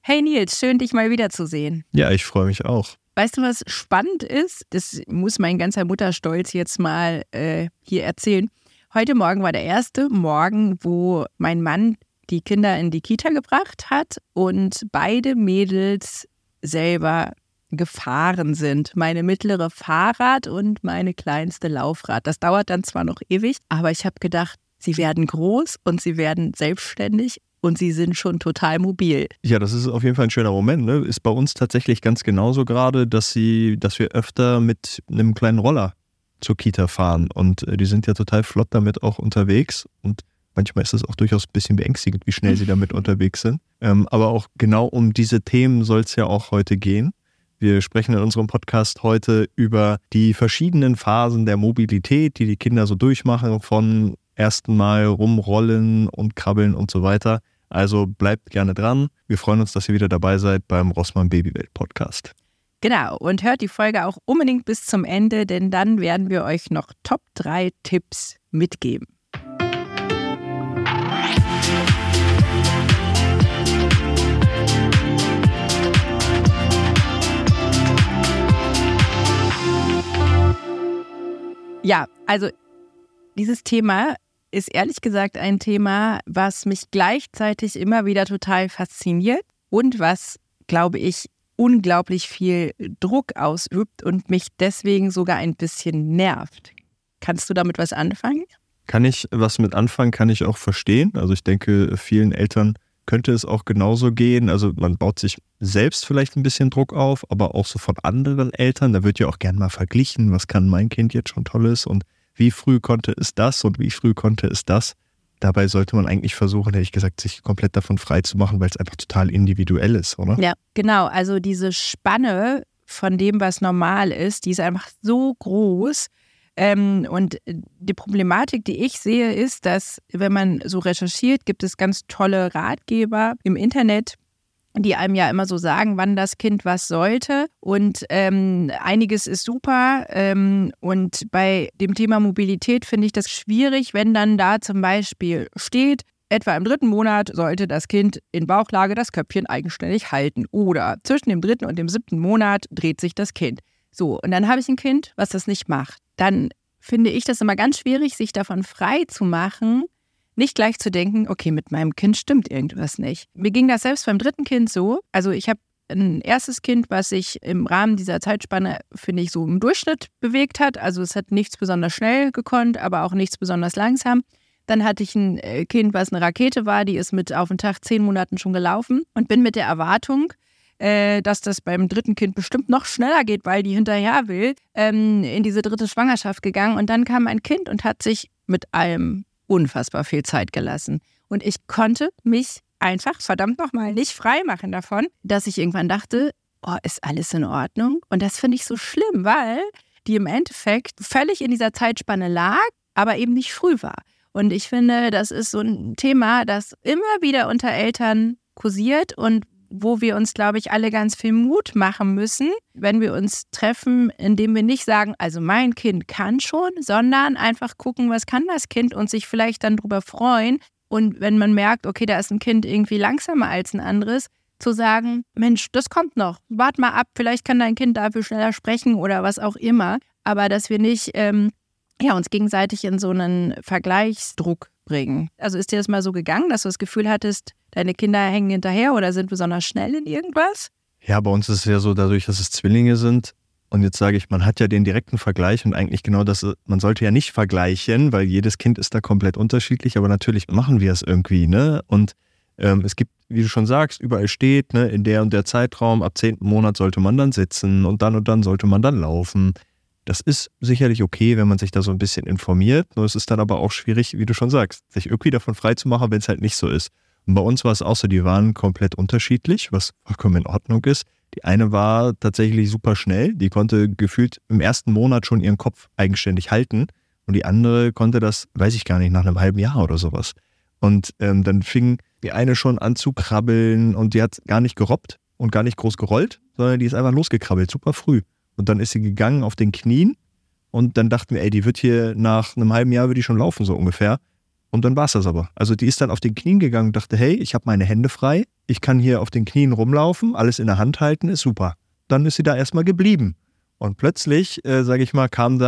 Hey Nils, schön dich mal wiederzusehen. Ja, ich freue mich auch. Weißt du, was spannend ist? Das muss mein ganzer Mutterstolz jetzt mal hier erzählen. Heute Morgen war der erste Morgen, wo mein Mann die Kinder in die Kita gebracht hat und beide Mädels selber gefahren sind. Meine mittlere Fahrrad und meine kleinste Laufrad. Das dauert dann zwar noch ewig, aber ich habe gedacht, sie werden groß und sie werden selbstständig und sie sind schon total mobil. Ja, das ist auf jeden Fall ein schöner Moment, ne? Ist bei uns tatsächlich ganz genauso gerade, dass wir öfter mit einem kleinen Roller zur Kita fahren und die sind ja total flott damit auch unterwegs und manchmal ist es auch durchaus ein bisschen beängstigend, wie schnell sie damit unterwegs sind. Aber auch genau um diese Themen soll es ja auch heute gehen. Wir sprechen in unserem Podcast heute über die verschiedenen Phasen der Mobilität, die Kinder so durchmachen, von ersten Mal rumrollen und krabbeln und so weiter. Also bleibt gerne dran. Wir freuen uns, dass ihr wieder dabei seid beim Rossmann Babywelt Podcast. Genau, und hört die Folge auch unbedingt bis zum Ende, denn dann werden wir euch noch Top 3 Tipps mitgeben. Ja, also dieses Thema ist ehrlich gesagt ein Thema, was mich gleichzeitig immer wieder total fasziniert und was, glaube ich, unglaublich viel Druck ausübt und mich deswegen sogar ein bisschen nervt. Kannst du damit was anfangen? Kann ich was mit anfangen, kann ich auch verstehen. Also ich denke, vielen Eltern könnte es auch genauso gehen. Also man baut sich selbst vielleicht ein bisschen Druck auf, aber auch so von anderen Eltern. Da wird ja auch gern mal verglichen, was kann mein Kind jetzt schon Tolles und wie früh konnte es das und wie früh konnte es das. Dabei sollte man eigentlich versuchen, ehrlich gesagt, sich komplett davon frei zu machen, weil es einfach total individuell ist, oder? Ja, genau. Also diese Spanne von dem, was normal ist, die ist einfach so groß. Und die Problematik, die ich sehe, ist, dass wenn man so recherchiert, gibt es ganz tolle Ratgeber im Internet, die einem ja immer so sagen, wann das Kind was sollte. Und einiges ist super. Und bei dem Thema Mobilität finde ich das schwierig, wenn dann da zum Beispiel steht, etwa im 3. Monat sollte das Kind in Bauchlage das Köpfchen eigenständig halten. Oder zwischen dem 3. und dem 7. Monat dreht sich das Kind. So, und dann habe ich ein Kind, was das nicht macht. Dann finde ich das immer ganz schwierig, sich davon frei zu machen, nicht gleich zu denken, okay, mit meinem Kind stimmt irgendwas nicht. Mir ging das selbst beim 3. Kind so. Also ich habe ein erstes Kind, was sich im Rahmen dieser Zeitspanne, finde ich, so im Durchschnitt bewegt hat. Also es hat nichts besonders schnell gekonnt, aber auch nichts besonders langsam. Dann hatte ich ein Kind, was eine Rakete war, die ist mit auf den Tag 10 Monaten schon gelaufen und bin mit der Erwartung, dass das beim 3. Kind bestimmt noch schneller geht, weil die hinterher will, in diese 3. Schwangerschaft gegangen. Und dann kam ein Kind und hat sich mit allem unfassbar viel Zeit gelassen. Und ich konnte mich einfach, verdammt nochmal, nicht frei machen davon, dass ich irgendwann dachte, oh, ist alles in Ordnung? Und das finde ich so schlimm, weil die im Endeffekt völlig in dieser Zeitspanne lag, aber eben nicht früh war. Und ich finde, das ist so ein Thema, das immer wieder unter Eltern kursiert und wo wir uns, glaube ich, alle ganz viel Mut machen müssen, wenn wir uns treffen, indem wir nicht sagen, also mein Kind kann schon, sondern einfach gucken, was kann das Kind und sich vielleicht dann drüber freuen. Und wenn man merkt, okay, da ist ein Kind irgendwie langsamer als ein anderes, zu sagen, Mensch, das kommt noch, wart mal ab, vielleicht kann dein Kind dafür schneller sprechen oder was auch immer. Aber dass wir nicht uns gegenseitig in so einen Vergleichsdruck bringen. Also ist dir das mal so gegangen, dass du das Gefühl hattest, deine Kinder hängen hinterher oder sind besonders schnell in irgendwas? Ja, bei uns ist es ja so, dadurch, dass es Zwillinge sind. Und jetzt sage ich, man hat ja den direkten Vergleich und eigentlich genau das, man sollte ja nicht vergleichen, weil jedes Kind ist da komplett unterschiedlich, aber natürlich machen wir es irgendwie, ne? Und es gibt, wie du schon sagst, überall steht, ne, in der und der Zeitraum, ab 10. Monat sollte man dann sitzen und dann sollte man dann laufen. Das ist sicherlich okay, wenn man sich da so ein bisschen informiert. Nur es ist dann aber auch schwierig, wie du schon sagst, sich irgendwie davon frei zu machen, wenn es halt nicht so ist. Und bei uns war es auch so, die waren komplett unterschiedlich, was vollkommen in Ordnung ist. Die eine war tatsächlich super schnell, die konnte gefühlt im 1. Monat schon ihren Kopf eigenständig halten. Und die andere konnte das, weiß ich gar nicht, nach einem halben Jahr oder sowas. Und dann fing die eine schon an zu krabbeln und die hat gar nicht gerobbt und gar nicht groß gerollt, sondern die ist einfach losgekrabbelt, super früh. Und dann ist sie gegangen auf den Knien und dann dachten wir, die wird hier nach einem halben Jahr wird die schon laufen, so ungefähr. Und dann war es das aber. Also die ist dann auf den Knien gegangen und dachte, hey, ich habe meine Hände frei, ich kann hier auf den Knien rumlaufen, alles in der Hand halten, ist super. Dann ist sie da erstmal geblieben. Und plötzlich, sage ich mal,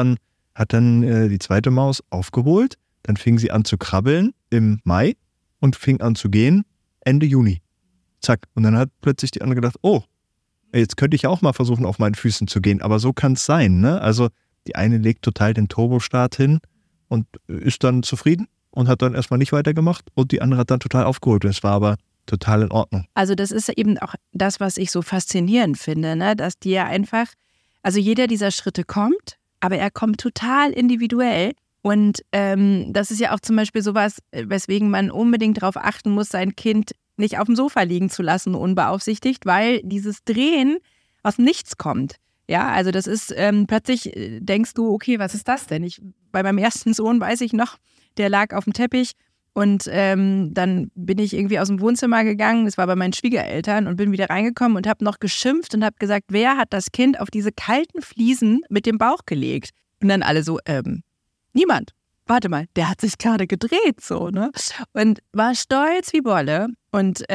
hat dann die zweite Maus aufgeholt, dann fing sie an zu krabbeln im Mai und fing an zu gehen Ende Juni. Zack. Und dann hat plötzlich die andere gedacht, oh, jetzt könnte ich auch mal versuchen, auf meinen Füßen zu gehen. Aber so kann es sein, ne? Also die eine legt total den Turbostart hin und ist dann zufrieden und hat dann erstmal nicht weitergemacht und die andere hat dann total aufgeholt. Es war aber total in Ordnung. Also das ist eben auch das, was ich so faszinierend finde, ne? Dass die ja einfach, also jeder dieser Schritte kommt, aber er kommt total individuell. Und das ist ja auch zum Beispiel sowas, weswegen man unbedingt darauf achten muss, sein Kind nicht auf dem Sofa liegen zu lassen, unbeaufsichtigt, weil dieses Drehen aus dem Nichts kommt. Ja, also das ist, plötzlich denkst du, okay, was ist das denn? Bei meinem ersten Sohn weiß ich noch, der lag auf dem Teppich und dann bin ich irgendwie aus dem Wohnzimmer gegangen, das war bei meinen Schwiegereltern und bin wieder reingekommen und habe noch geschimpft und habe gesagt, wer hat das Kind auf diese kalten Fliesen mit dem Bauch gelegt? Und dann alle so, niemand. Warte mal, der hat sich gerade gedreht, so, ne? Und war stolz wie Bolle und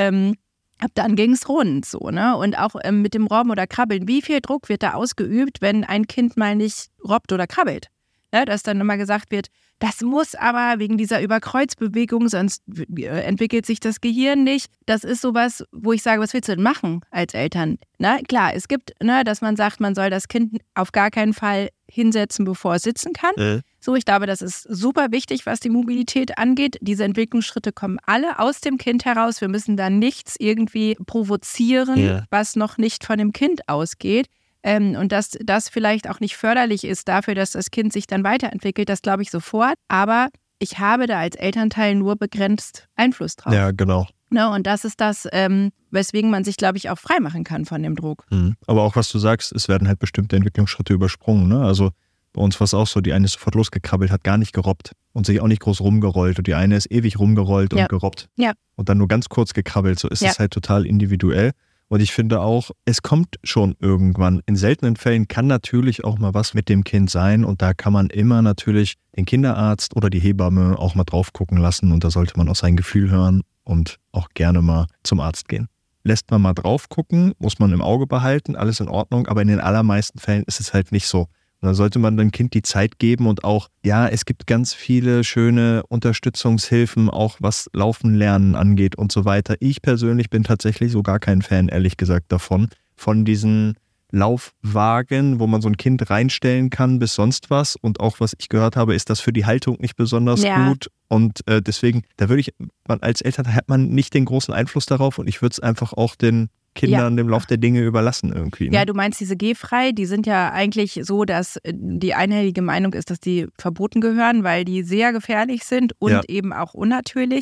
dann ging es rund, so, ne? Und auch mit dem Robben oder Krabbeln, wie viel Druck wird da ausgeübt, wenn ein Kind mal nicht robbt oder krabbelt? Ne? Dass dann immer gesagt wird, das muss aber wegen dieser Überkreuzbewegung, sonst entwickelt sich das Gehirn nicht. Das ist sowas, wo ich sage, was willst du denn machen als Eltern? Na, klar, es gibt, ne, dass man sagt, man soll das Kind auf gar keinen Fall hinsetzen, bevor es sitzen kann. So, ich glaube, das ist super wichtig, was die Mobilität angeht. Diese Entwicklungsschritte kommen alle aus dem Kind heraus. Wir müssen da nichts irgendwie provozieren, was noch nicht von dem Kind ausgeht. Und dass das vielleicht auch nicht förderlich ist dafür, dass das Kind sich dann weiterentwickelt, das glaube ich sofort. Aber ich habe da als Elternteil nur begrenzt Einfluss drauf. Ja, genau. Ne, und das ist das, weswegen man sich, glaube ich, auch frei machen kann von dem Druck. Aber auch, was du sagst, es werden halt bestimmte Entwicklungsschritte übersprungen. Ne? Also bei uns war es auch so, die eine ist sofort losgekrabbelt, hat gar nicht gerobbt und sich auch nicht groß rumgerollt. Und die eine ist ewig rumgerollt und gerobbt. Ja. Und dann nur ganz kurz gekrabbelt. So ist es halt total individuell. Und ich finde auch, es kommt schon irgendwann. In seltenen Fällen kann natürlich auch mal was mit dem Kind sein. Und da kann man immer natürlich den Kinderarzt oder die Hebamme auch mal drauf gucken lassen. Und da sollte man auf sein Gefühl hören und auch gerne mal zum Arzt gehen. Lässt man mal drauf gucken, muss man im Auge behalten, alles in Ordnung. Aber in den allermeisten Fällen ist es halt nicht so. Und dann sollte man dem Kind die Zeit geben und auch, ja, es gibt ganz viele schöne Unterstützungshilfen, auch was Laufen lernen angeht und so weiter. Ich persönlich bin tatsächlich so gar kein Fan, ehrlich gesagt, davon. Von diesen Laufwagen, wo man so ein Kind reinstellen kann bis sonst was. Und auch, was ich gehört habe, ist das für die Haltung nicht besonders gut. Und deswegen, als Eltern hat man nicht den großen Einfluss darauf und ich würde es einfach auch den Kindern dem Lauf der Dinge überlassen irgendwie. Ne? Ja, du meinst diese Gehfrei, die sind ja eigentlich so, dass die einhellige Meinung ist, dass die verboten gehören, weil die sehr gefährlich sind und eben auch unnatürlich.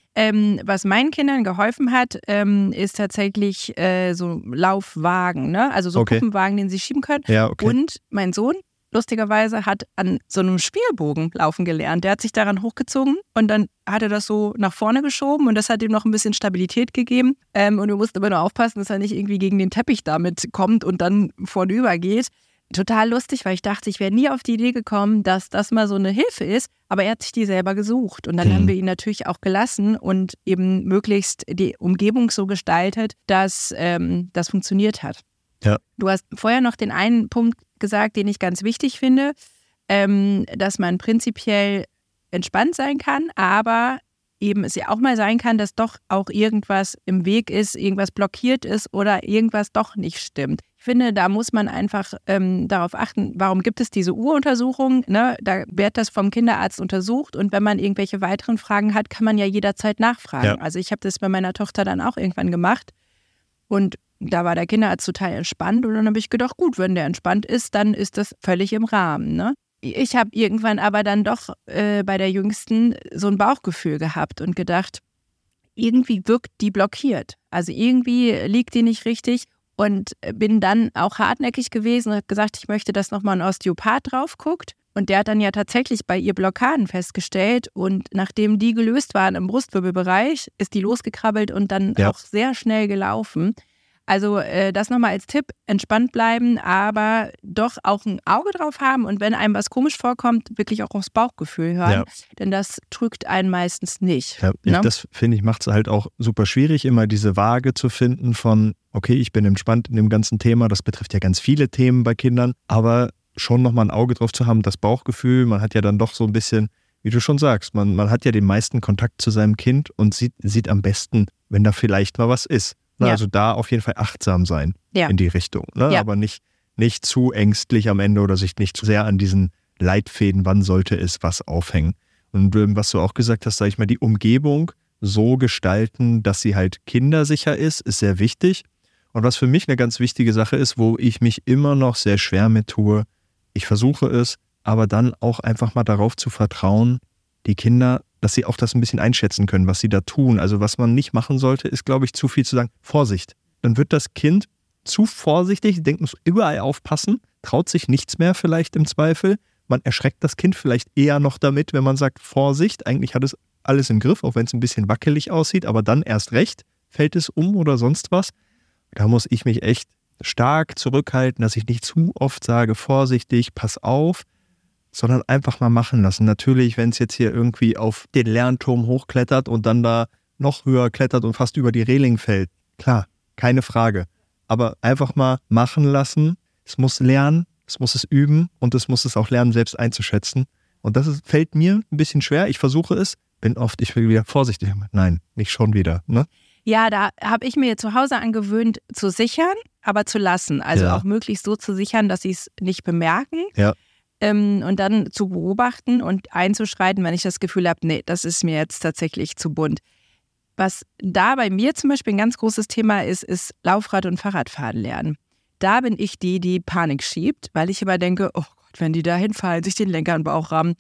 Was meinen Kindern geholfen hat, ist tatsächlich so Laufwagen, ne? Also so Puppenwagen, den sie schieben können. Ja, okay. Und mein Sohn, lustigerweise, hat an so einem Spielbogen laufen gelernt. Der hat sich daran hochgezogen und dann hat er das so nach vorne geschoben und das hat ihm noch ein bisschen Stabilität gegeben. Und du musst aber nur aufpassen, dass er nicht irgendwie gegen den Teppich damit kommt und dann vornüber geht. Total lustig, weil ich dachte, ich wäre nie auf die Idee gekommen, dass das mal so eine Hilfe ist, aber er hat sich die selber gesucht und dann haben wir ihn natürlich auch gelassen und eben möglichst die Umgebung so gestaltet, dass das funktioniert hat. Ja. Du hast vorher noch den einen Punkt gesagt, den ich ganz wichtig finde, dass man prinzipiell entspannt sein kann, aber eben es ja auch mal sein kann, dass doch auch irgendwas im Weg ist, irgendwas blockiert ist oder irgendwas doch nicht stimmt. Ich finde, da muss man einfach darauf achten, warum gibt es diese Uruntersuchung? Ne? Da wird das vom Kinderarzt untersucht und wenn man irgendwelche weiteren Fragen hat, kann man ja jederzeit nachfragen. Ja. Also ich habe das bei meiner Tochter dann auch irgendwann gemacht und da war der Kinderarzt total entspannt und dann habe ich gedacht, gut, wenn der entspannt ist, dann ist das völlig im Rahmen. Ne? Ich habe irgendwann aber dann doch bei der Jüngsten so ein Bauchgefühl gehabt und gedacht, irgendwie wirkt die blockiert. Also irgendwie liegt die nicht richtig und bin dann auch hartnäckig gewesen und habe gesagt, ich möchte, dass nochmal ein Osteopath drauf guckt. Und der hat dann ja tatsächlich bei ihr Blockaden festgestellt und nachdem die gelöst waren im Brustwirbelbereich, ist die losgekrabbelt und dann auch sehr schnell gelaufen. Also das nochmal als Tipp, entspannt bleiben, aber doch auch ein Auge drauf haben und wenn einem was komisch vorkommt, wirklich auch aufs Bauchgefühl hören, denn das trügt einen meistens nicht. Ja, Ne? das finde ich, macht es halt auch super schwierig, immer diese Waage zu finden von, okay, ich bin entspannt in dem ganzen Thema, das betrifft ja ganz viele Themen bei Kindern, aber schon nochmal ein Auge drauf zu haben, das Bauchgefühl, man hat ja dann doch so ein bisschen, wie du schon sagst, man hat ja den meisten Kontakt zu seinem Kind und sieht am besten, wenn da vielleicht mal was ist. Ja. Also da auf jeden Fall achtsam sein in die Richtung. Ne? Ja. Aber nicht zu ängstlich am Ende oder sich nicht zu sehr an diesen Leitfäden, wann sollte es was aufhängen. Und was du auch gesagt hast, sage ich mal, die Umgebung so gestalten, dass sie halt kindersicher ist sehr wichtig. Und was für mich eine ganz wichtige Sache ist, wo ich mich immer noch sehr schwer mit tue, ich versuche es, aber dann auch einfach mal darauf zu vertrauen, die Kinder, dass sie auch das ein bisschen einschätzen können, was sie da tun. Also was man nicht machen sollte, ist, glaube ich, zu viel zu sagen, Vorsicht. Dann wird das Kind zu vorsichtig, denkt, muss überall aufpassen, traut sich nichts mehr vielleicht im Zweifel. Man erschreckt das Kind vielleicht eher noch damit, wenn man sagt, Vorsicht, eigentlich hat es alles im Griff, auch wenn es ein bisschen wackelig aussieht, aber dann erst recht fällt es um oder sonst was. Da muss ich mich echt stark zurückhalten, dass ich nicht zu oft sage, vorsichtig, pass auf, sondern einfach mal machen lassen. Natürlich, wenn es jetzt hier irgendwie auf den Lernturm hochklettert und dann da noch höher klettert und fast über die Reling fällt, klar, keine Frage. Aber einfach mal machen lassen, es muss lernen, es muss es üben und es muss es auch lernen, selbst einzuschätzen. Und das fällt mir ein bisschen schwer. Ich versuche es, ich will wieder vorsichtig. Nein, nicht schon wieder. Ne? Ja, da habe ich mir zu Hause angewöhnt, zu sichern, aber zu lassen. Also auch möglichst so zu sichern, dass sie es nicht bemerken. Ja. Und dann zu beobachten und einzuschreiten, wenn ich das Gefühl habe, nee, das ist mir jetzt tatsächlich zu bunt. Was da bei mir zum Beispiel ein ganz großes Thema ist Laufrad- und Fahrradfahren lernen. Da bin ich die Panik schiebt, weil ich immer denke, oh Gott, wenn die da hinfallen, sich den Lenker in den Bauch rammen,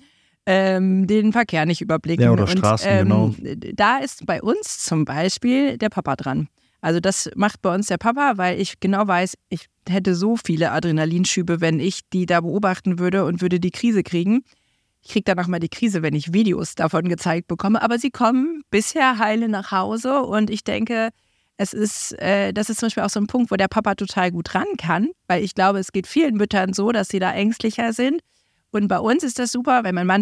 den Verkehr nicht überblicken. Ja, oder Straßen, genau. Da ist bei uns zum Beispiel der Papa dran. Also das macht bei uns der Papa, weil ich genau weiß, ich hätte so viele Adrenalinschübe, wenn ich die da beobachten würde und würde die Krise kriegen. Ich kriege dann auch mal die Krise, wenn ich Videos davon gezeigt bekomme. Aber sie kommen bisher heile nach Hause und ich denke, das ist zum Beispiel auch so ein Punkt, wo der Papa total gut ran kann, weil ich glaube, es geht vielen Müttern so, dass sie da ängstlicher sind. Und bei uns ist das super, weil mein Mann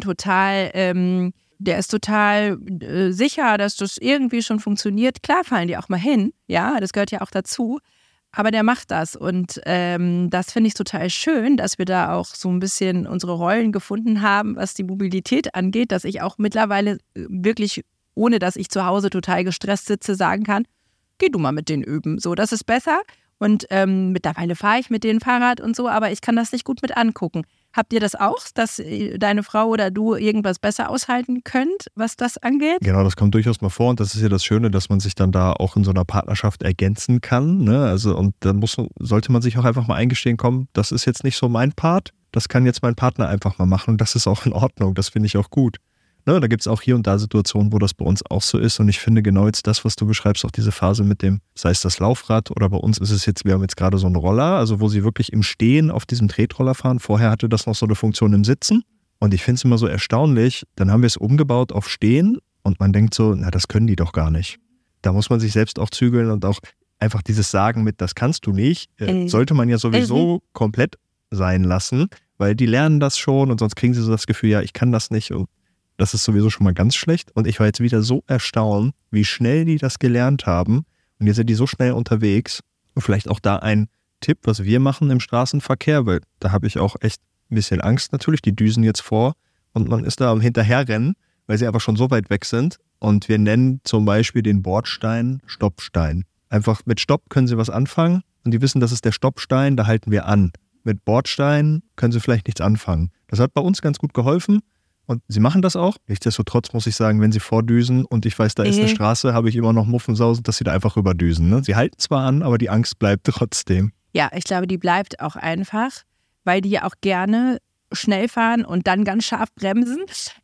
der ist total sicher, dass das irgendwie schon funktioniert. Klar fallen die auch mal hin, ja, das gehört ja auch dazu. Aber der macht das und das finde ich total schön, dass wir da auch so ein bisschen unsere Rollen gefunden haben, was die Mobilität angeht, dass ich auch mittlerweile wirklich, ohne dass ich zu Hause total gestresst sitze, sagen kann, geh du mal mit denen üben, so, das ist besser. Und mittlerweile fahre ich mit denen Fahrrad und so, aber ich kann das nicht gut mit angucken. Habt ihr das auch, dass deine Frau oder du irgendwas besser aushalten könnt, was das angeht? Genau, das kommt durchaus mal vor und das ist ja das Schöne, dass man sich dann da auch in so einer Partnerschaft ergänzen kann. Ne? Also, und dann sollte man sich auch einfach mal eingestehen, komm, das ist jetzt nicht so mein Part, das kann jetzt mein Partner einfach mal machen und das ist auch in Ordnung, das finde ich auch gut. Ne, da gibt es auch hier und da Situationen, wo das bei uns auch so ist und ich finde genau jetzt das, was du beschreibst, auch diese Phase mit dem, sei es das Laufrad oder bei uns ist es jetzt, wir haben jetzt gerade so einen Roller, also wo sie wirklich im Stehen auf diesem Tretroller fahren. Vorher hatte das noch so eine Funktion im Sitzen und ich finde es immer so erstaunlich, dann haben wir es umgebaut auf Stehen und man denkt so, na das können die doch gar nicht. Da muss man sich selbst auch zügeln und auch einfach dieses Sagen mit, das kannst du nicht, sollte man ja sowieso komplett sein lassen, weil die lernen das schon und sonst kriegen sie so das Gefühl, ja, ich kann das nicht und das ist sowieso schon mal ganz schlecht. Und ich war jetzt wieder so erstaunt, wie schnell die das gelernt haben. Und jetzt sind die so schnell unterwegs. Und vielleicht auch da ein Tipp, was wir machen im Straßenverkehr, weil da habe ich auch echt ein bisschen Angst natürlich. Die düsen jetzt vor und man ist da am Hinterherrennen, weil sie aber schon so weit weg sind. Und wir nennen zum Beispiel den Bordstein Stoppstein. Einfach mit Stopp können sie was anfangen und die wissen, das ist der Stoppstein, da halten wir an. Mit Bordstein können sie vielleicht nichts anfangen. Das hat bei uns ganz gut geholfen. Und sie machen das auch. Nichtsdestotrotz muss ich sagen, wenn sie vordüsen und ich weiß, da ist eine Straße, habe ich immer noch Muffensausen, dass sie da einfach rüberdüsen. Ne? Sie halten zwar an, aber die Angst bleibt trotzdem. Ja, ich glaube, die bleibt auch einfach, weil die ja auch gerne schnell fahren und dann ganz scharf bremsen,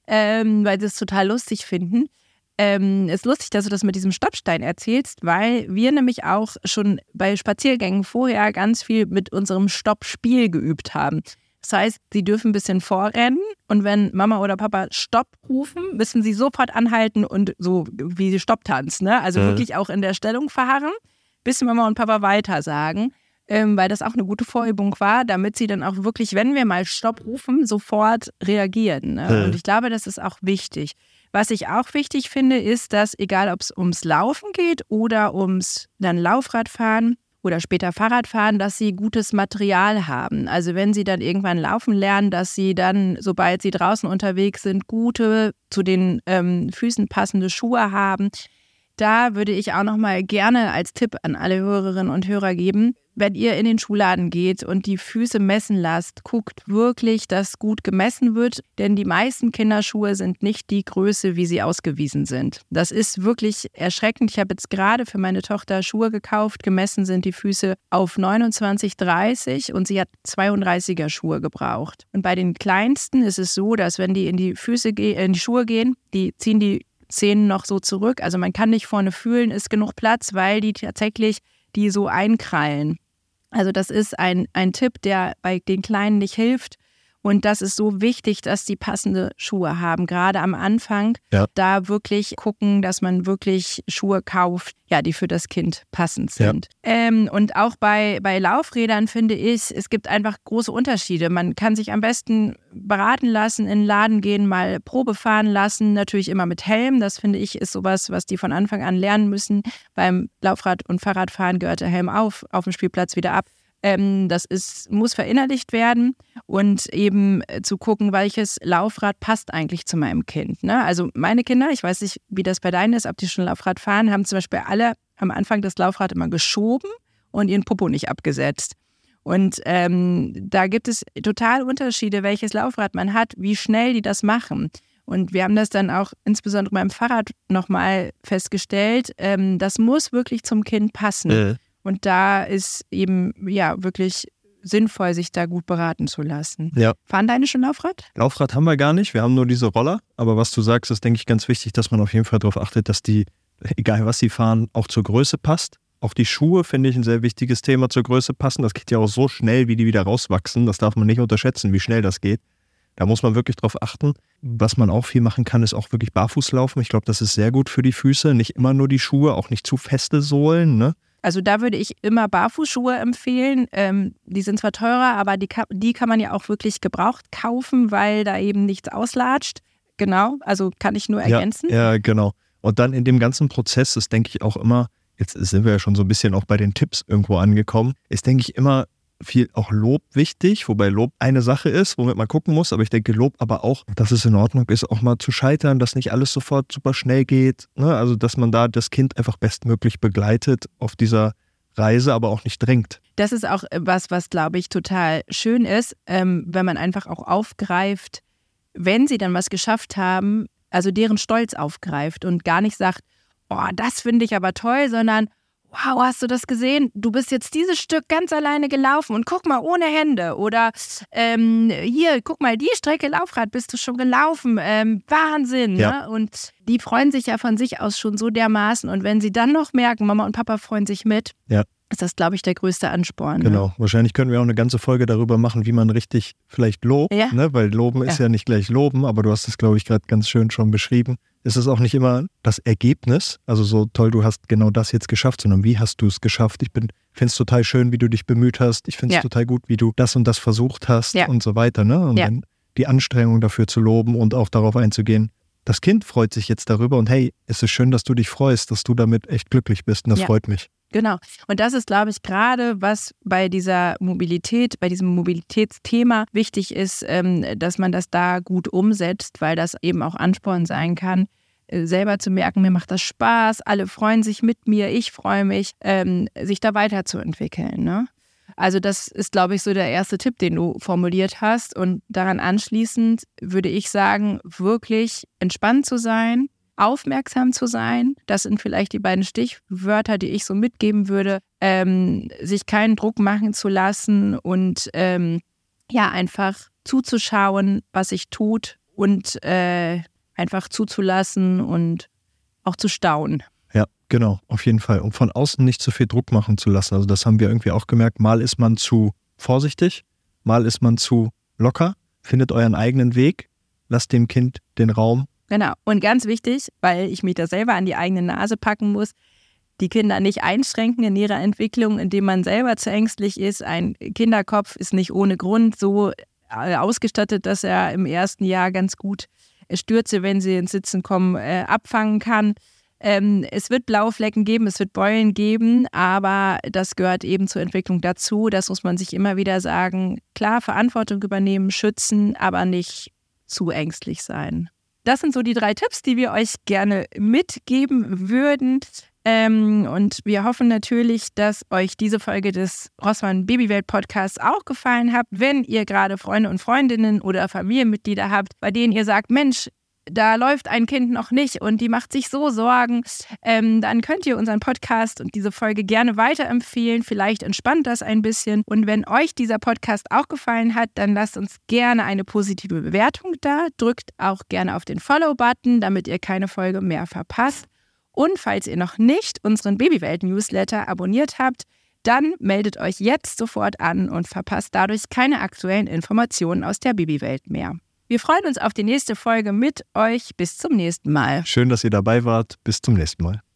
weil sie es total lustig finden. Ist lustig, dass du das mit diesem Stoppstein erzählst, weil wir nämlich auch schon bei Spaziergängen vorher ganz viel mit unserem Stoppspiel geübt haben. Das heißt, sie dürfen ein bisschen vorrennen und wenn Mama oder Papa Stopp rufen, müssen sie sofort anhalten und so wie sie Stopp tanzen. Ne? Also wirklich auch in der Stellung verharren. bis Mama und Papa weitersagen, weil das auch eine gute Vorübung war, damit sie dann auch wirklich, wenn wir mal Stopp rufen, sofort reagieren. Ne? Und ich glaube, das ist auch wichtig. Was ich auch wichtig finde, ist, dass egal, ob es ums Laufen geht oder ums dann Laufradfahren oder später Fahrradfahren, dass sie gutes Material haben. Also wenn sie dann irgendwann laufen lernen, dass sie dann, sobald sie draußen unterwegs sind, gute, zu den Füßen passende Schuhe haben. Da würde ich auch noch mal gerne als Tipp an alle Hörerinnen und Hörer geben, wenn ihr in den Schuhladen geht und die Füße messen lasst, guckt wirklich, dass gut gemessen wird, denn die meisten Kinderschuhe sind nicht die Größe, wie sie ausgewiesen sind. Das ist wirklich erschreckend. Ich habe jetzt gerade für meine Tochter Schuhe gekauft. Gemessen sind die Füße auf 29,30 und sie hat 32er Schuhe gebraucht. Und bei den Kleinsten ist es so, dass wenn die in die Schuhe gehen, die ziehen die Zehen noch so zurück. Also man kann nicht vorne fühlen, ist genug Platz, weil die tatsächlich die so einkrallen. Also das ist ein Tipp, der bei den Kleinen nicht hilft. Und das ist so wichtig, dass die passende Schuhe haben. Gerade am Anfang da wirklich gucken, dass man wirklich Schuhe kauft, ja, die für das Kind passend sind. Ja. Und auch bei Laufrädern finde ich, es gibt einfach große Unterschiede. Man kann sich am besten beraten lassen, in den Laden gehen, mal Probe fahren lassen, natürlich immer mit Helm. Das finde ich ist sowas, was die von Anfang an lernen müssen. Beim Laufrad- und Fahrradfahren gehört der Helm auf dem Spielplatz wieder ab. Das muss verinnerlicht werden und eben zu gucken, welches Laufrad passt eigentlich zu meinem Kind. Ne? Also meine Kinder, ich weiß nicht, wie das bei deinen ist, ob die schon Laufrad fahren, haben zum Beispiel alle am Anfang das Laufrad immer geschoben und ihren Popo nicht abgesetzt. Und da gibt es total Unterschiede, welches Laufrad man hat, wie schnell die das machen. Und wir haben das dann auch insbesondere beim Fahrrad nochmal festgestellt, das muss wirklich zum Kind passen. Und da ist eben ja wirklich sinnvoll, sich da gut beraten zu lassen. Ja. Fahren deine schon Laufrad? Laufrad haben wir gar nicht, wir haben nur diese Roller. Aber was du sagst, ist, denke ich, ganz wichtig, dass man auf jeden Fall darauf achtet, dass die, egal was sie fahren, auch zur Größe passt. Auch die Schuhe finde ich ein sehr wichtiges Thema, zur Größe passen. Das geht ja auch so schnell, wie die wieder rauswachsen. Das darf man nicht unterschätzen, wie schnell das geht. Da muss man wirklich drauf achten. Was man auch viel machen kann, ist auch wirklich barfuß laufen. Ich glaube, das ist sehr gut für die Füße. Nicht immer nur die Schuhe, auch nicht zu feste Sohlen, ne? Also da würde ich immer Barfußschuhe empfehlen. Die sind zwar teurer, aber die kann man ja auch wirklich gebraucht kaufen, weil da eben nichts auslatscht. Genau, also kann ich nur ergänzen. Ja, genau. Und dann in dem ganzen Prozess ist, denke ich, auch immer, jetzt sind wir ja schon so ein bisschen auch bei den Tipps irgendwo angekommen, ist, denke ich, immer viel auch Lob wichtig, wobei Lob eine Sache ist, womit man gucken muss, aber ich denke Lob aber auch, dass es in Ordnung ist, auch mal zu scheitern, dass nicht alles sofort super schnell geht, ne? Also dass man da das Kind einfach bestmöglich begleitet auf dieser Reise, aber auch nicht drängt. Das ist auch was glaube ich total schön ist, wenn man einfach auch aufgreift, wenn sie dann was geschafft haben, also deren Stolz aufgreift und gar nicht sagt, oh, das finde ich aber toll, sondern wow, hast du das gesehen? Du bist jetzt dieses Stück ganz alleine gelaufen und guck mal, ohne Hände. Oder hier, guck mal, die Strecke Laufrad bist du schon gelaufen. Wahnsinn. Ja. Ne? Und die freuen sich ja von sich aus schon so dermaßen. Und wenn sie dann noch merken, Mama und Papa freuen sich mit, ist das, glaube ich, der größte Ansporn. Genau. Ne? Wahrscheinlich können wir auch eine ganze Folge darüber machen, wie man richtig vielleicht lobt. Ja. Ne? Weil loben ist ja nicht gleich loben, aber du hast es, glaube ich, gerade ganz schön schon beschrieben. Es ist auch nicht immer das Ergebnis, also so toll, du hast genau das jetzt geschafft, sondern wie hast du es geschafft? Ich finde es total schön, wie du dich bemüht hast. Ich finde es total gut, wie du das und das versucht hast und so weiter. Ne? Und dann die Anstrengung dafür zu loben und auch darauf einzugehen. Das Kind freut sich jetzt darüber und hey, es ist schön, dass du dich freust, dass du damit echt glücklich bist und das freut mich. Genau. Und das ist, glaube ich, gerade, was bei dieser Mobilität, bei diesem Mobilitätsthema wichtig ist, dass man das da gut umsetzt, weil das eben auch Ansporn sein kann, selber zu merken, mir macht das Spaß, alle freuen sich mit mir, ich freue mich, sich da weiterzuentwickeln. Ne? Also das ist, glaube ich, so der erste Tipp, den du formuliert hast. Und daran anschließend würde ich sagen, wirklich entspannt zu sein, aufmerksam zu sein. Das sind vielleicht die beiden Stichwörter, die ich so mitgeben würde. Sich keinen Druck machen zu lassen und einfach zuzuschauen, was sich tut und einfach zuzulassen und auch zu staunen. Ja, genau, auf jeden Fall. Und von außen nicht zu viel Druck machen zu lassen. Also das haben wir irgendwie auch gemerkt. Mal ist man zu vorsichtig, mal ist man zu locker. Findet euren eigenen Weg, lasst dem Kind den Raum. Genau. Und ganz wichtig, weil ich mich da selber an die eigene Nase packen muss, die Kinder nicht einschränken in ihrer Entwicklung, indem man selber zu ängstlich ist. Ein Kinderkopf ist nicht ohne Grund so ausgestattet, dass er im ersten Jahr ganz gut Stürze, wenn sie ins Sitzen kommen, abfangen kann. Es wird blaue Flecken geben, es wird Beulen geben, aber das gehört eben zur Entwicklung dazu. Das muss man sich immer wieder sagen. Klar, Verantwortung übernehmen, schützen, aber nicht zu ängstlich sein. Das sind so die 3 Tipps, die wir euch gerne mitgeben würden. Und wir hoffen natürlich, dass euch diese Folge des Rossmann Babywelt Podcasts auch gefallen hat. Wenn ihr gerade Freunde und Freundinnen oder Familienmitglieder habt, bei denen ihr sagt, Mensch, da läuft ein Kind noch nicht und die macht sich so Sorgen, dann könnt ihr unseren Podcast und diese Folge gerne weiterempfehlen. Vielleicht entspannt das ein bisschen. Und wenn euch dieser Podcast auch gefallen hat, dann lasst uns gerne eine positive Bewertung da. Drückt auch gerne auf den Follow-Button, damit ihr keine Folge mehr verpasst. Und falls ihr noch nicht unseren Babywelt-Newsletter abonniert habt, dann meldet euch jetzt sofort an und verpasst dadurch keine aktuellen Informationen aus der Babywelt mehr. Wir freuen uns auf die nächste Folge mit euch. Bis zum nächsten Mal. Schön, dass ihr dabei wart. Bis zum nächsten Mal.